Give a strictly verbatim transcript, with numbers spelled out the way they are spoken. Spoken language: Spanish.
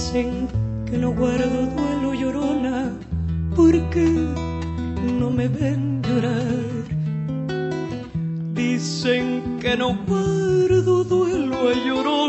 Dicen que no guardo duelo, llorona, porque no me ven llorar. Dicen que no guardo duelo, llorona,